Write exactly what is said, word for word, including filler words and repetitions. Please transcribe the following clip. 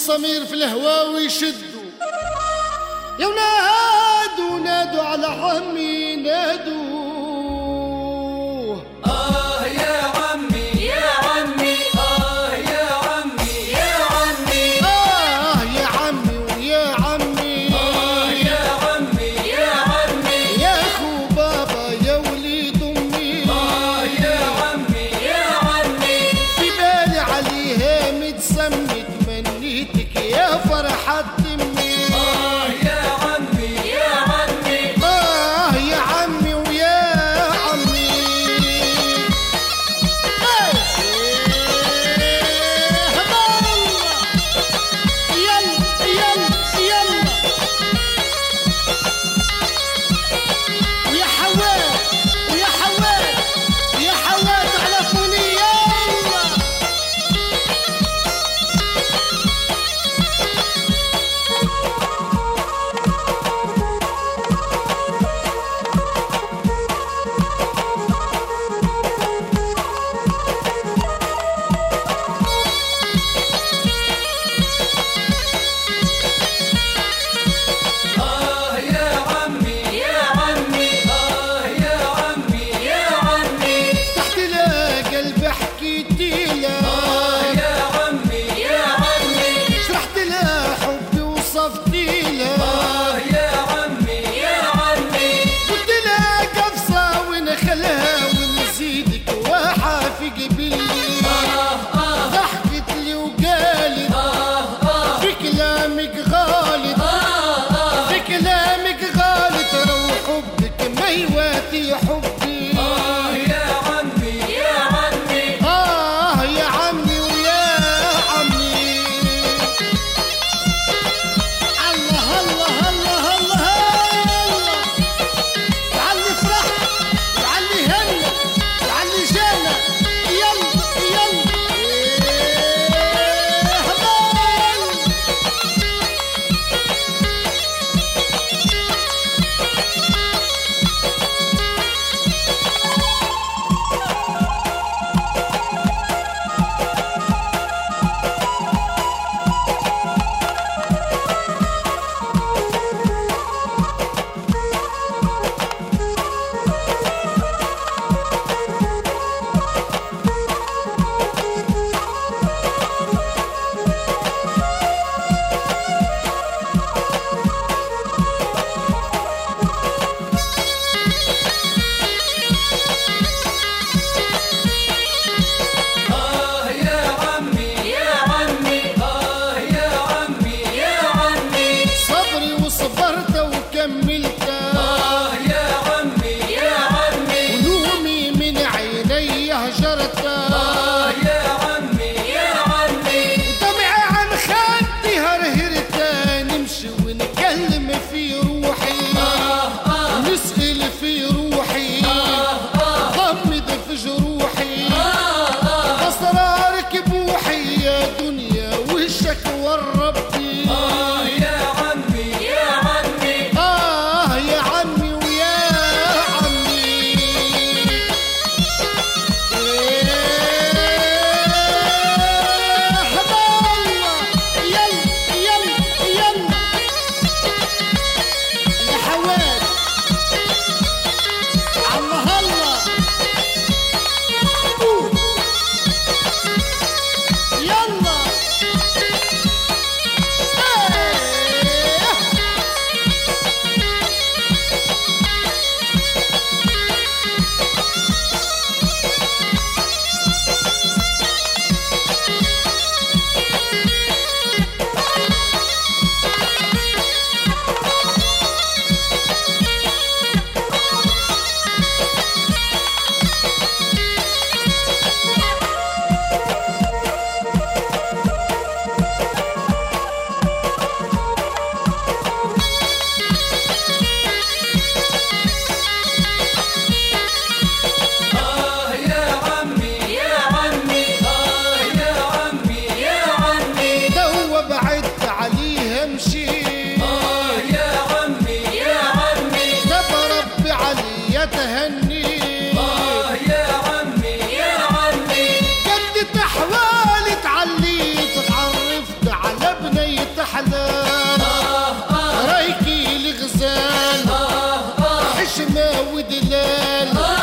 والصمير في الهوا ويشدوا. يا نادوا نادوا على عمي نادوا. آه يا عمي يا عمي آه يا عمي يا عمي آه يا عمي ويا عمي آه يا عمي يا عمي يا أخو بابا يا وليد أمي. آه يا عمي يا عمي في بالي عليها متسمي تمنيتك يا فرحة أمي. آه يا عمي يا عمي آه يا عمي ويا عمي. هاي هلا يلا يلا يلا ويا حواد ويا حواد ويا حواد على فوني يلا. آه يا عمي يا عمي آه يا عمي يا عمي فتحت لها قلبي حكيتي لها. آه يا عمي يا عمي شرحت لها حبي وصفتي لها. آه يا عمي يا عمي قلت لها قفصة ونخلها ونزيدك وحافق باللي. آه آه ضحكت لي وقالت آه آه في كلامك غالط. آه في كلامك غالط رو حبك ما يواتي حبي. آه يا عمي يا عمي آه يا عمي ويا عمي. الله الله الله الله الله. لعلي فرحت لعلي هنا لعلي جانا يلا يلا. إيه هبال. ودلال